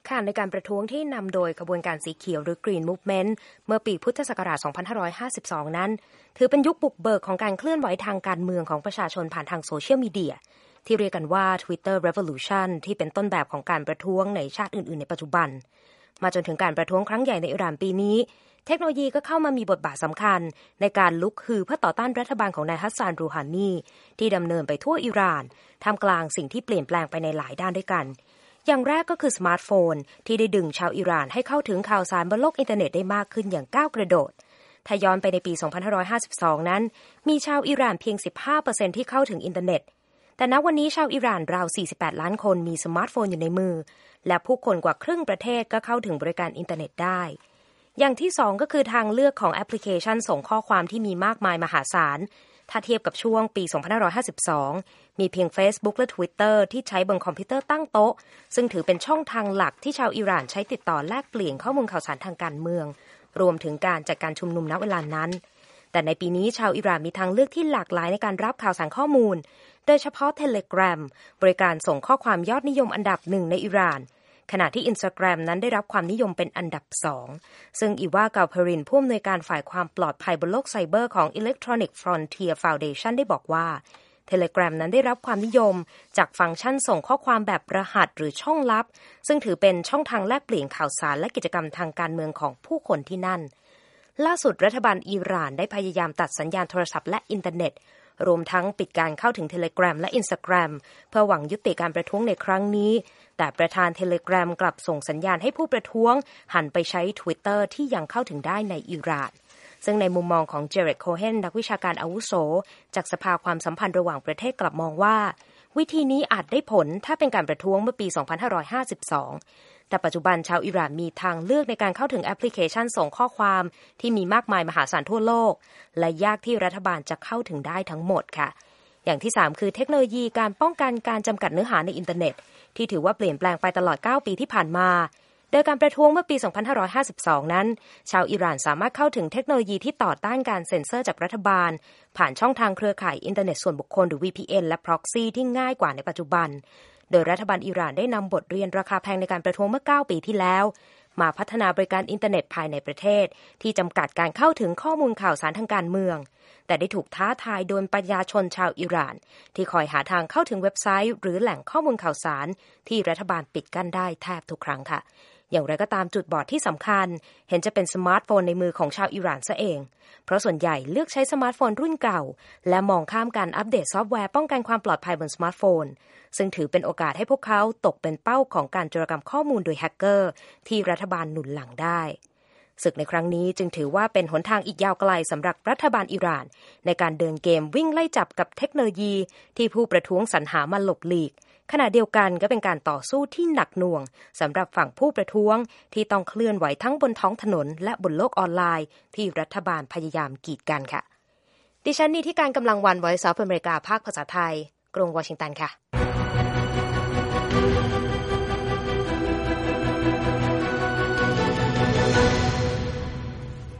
ค่ะในการประท้วงที่นำโดยขบวนการสีเขียวหรือ Green Movement เมื่อปีพุทธศักราช 2552 นั้นถือเป็นยุคบุกเบิกของการเคลื่อนไหวทางการเมืองของประชาชนผ่านทางโซเชียลมีเดียที่เรียกกันว่า Twitter Revolution ที่เป็นต้นแบบของการประท้วงในชาติอื่นๆในปัจจุบันมาจนถึงการประท้วงครั้งใหญ่ในอิหร่านปีนี้เทคโนโลยีก็เข้ามามีบทบาทสำคัญในการลุกฮือเพื่อต่อต้านรัฐบาลของนายฮัสซาน รูฮานีที่ดำเนินไปทั่วอิหร่านท่ามกลางสิ่งที่เปลี่ยนแปลงไปในหลายด้านด้วยกันอย่างแรกก็คือสมาร์ทโฟนที่ได้ดึงชาวอิหร่านให้เข้าถึงข่าวสารบนโลกอินเทอร์เน็ตได้มากขึ้นอย่างก้าวกระโดดถ้าย้อนไปในปี 2552 นั้นมีชาวอิหร่านเพียง 15% ที่เข้าถึงอินเทอร์เน็ตแต่ณวันนี้ชาวอิหร่านราว 48 ล้านคนมีสมาร์ทโฟนอยู่ในมือและผู้คนกว่าครึ่งประเทศก็เข้าถึงบริการอินเทอร์เน็ตได้อย่างที่สองก็คือทางเลือกของแอปพลิเคชันส่งข้อความที่มีมากมายมหาศาลถ้าเทียบกับช่วงปี 2552 มีเพียง Facebook และ Twitter ที่ใช้บนคอมพิวเตอร์ตั้งโต๊ะซึ่งถือเป็นช่องทางหลักที่ชาวอิหร่านใช้ติดต่อแลกเปลี่ยนข้อมูลข่าวสารทางการเมืองรวมถึงการจัดการชุมนุมณเวลานั้นแต่ในปีนี้ชาวอิหร่านมีทางเลือกที่หลากหลายในการรับข่าวสารข้อมูลโดยเฉพาะ Telegram บริการส่งข้อความยอดนิยมอันดับหนึ่งในอิหร่านขณะที่ Instagram นั้นได้รับความนิยมเป็นอันดับ2ซึ่งอีวา กาลเพรินผู้อำนวยการฝ่ายความปลอดภัยบนโลกไซเบอร์ของ Electronic Frontier Foundation ได้บอกว่า Telegram นั้นได้รับความนิยมจากฟังก์ชันส่งข้อความแบบรหัสหรือช่องลับซึ่งถือเป็นช่องทางแลกเปลี่ยนข่าวสารและกิจกรรมทางการเมืองของผู้คนที่นั่นล่าสุดรัฐบาลอิหร่านได้พยายามตัดสัญญาณโทรศัพท์และอินเทอร์เน็ตรวมทั้งปิดการเข้าถึง Telegram และ Instagram เพื่อหวังยุติการประท้วงในครั้งนี้แต่ประธาน Telegram กลับส่งสัญญาณให้ผู้ประท้วงหันไปใช้ Twitter ที่ยังเข้าถึงได้ในอิหร่านซึ่งในมุมมองของเจเร็ด โคเฮนนักวิชาการอาวุโสจากสภาความสัมพันธ์ระหว่างประเทศกลับมองว่าวิธีนี้อาจได้ผลถ้าเป็นการประท้วงเมื่อปี 2552แต่ปัจจุบันชาวอิหร่านมีทางเลือกในการเข้าถึงแอปพลิเคชันส่งข้อความที่มีมากมายมหาศาลทั่วโลกและยากที่รัฐบาลจะเข้าถึงได้ทั้งหมดค่ะอย่างที่3คือเทคโนโลยีการป้องกันการจำกัดเนื้อหาในอินเทอร์เน็ตที่ถือว่าเปลี่ยนแปลงไปตลอด9ปีที่ผ่านมาโดยการประท้วงเมื่อปี 2552 นั้นชาวอิหร่านสามารถเข้าถึงเทคโนโลยีที่ต่อต้านการเซ็นเซอร์จากรัฐบาลผ่านช่องทางเครือข่ายอินเทอร์เน็ตส่วนบุคคลหรือ VPN และ Proxy ที่ง่ายกว่าในปัจจุบันโดยรัฐบาลอิหร่านได้นำบทเรียนราคาแพงในการประท้วงเมื่อ9ปีที่แล้วมาพัฒนาบริการอินเทอร์เน็ตภายในประเทศที่จำกัดการเข้าถึงข้อมูลข่าวสารทางการเมืองแต่ได้ถูกท้าทายโดยประชาชนชาวอิหร่านที่คอยหาทางเข้าถึงเว็บไซต์หรือแหล่งข้อมูลข่าวสารที่รัฐบาลปิดกั้นได้แทบทุกครั้งค่ะอย่างไรก็ตามจุดบอดที่สำคัญเห็นจะเป็นสมาร์ทโฟนในมือของชาวอิหร่านซะเองเพราะส่วนใหญ่เลือกใช้สมาร์ทโฟนรุ่นเก่าและมองข้ามการอัปเดตซอฟต์แวร์ป้องกันความปลอดภัยบนสมาร์ทโฟนซึ่งถือเป็นโอกาสให้พวกเขาตกเป็นเป้าของการโจรกรรมข้อมูลโดยแฮกเกอร์ที่รัฐบาลหนุนหลังได้ศึกในครั้งนี้จึงถือว่าเป็นหนทางอีกยาวไกลสำหรับรัฐบาลอิหร่านในการเดินเกมวิ่งไล่จับกับเทคโนโลยีที่ผู้ประท้วงสรรหามาหลบหลีกขณะเดียวกันก็เป็นการต่อสู้ที่หนักหน่วงสำหรับฝั่งผู้ประท้วงที่ต้องเคลื่อนไหวทั้งบนท้องถนนและบนโลกออนไลน์ที่รัฐบาลพยายามกีดกันค่ะดิฉันนีที่การกำลังวัน Voice of America ภาคภาษาไทยกรุงวอชิงตันค่ะ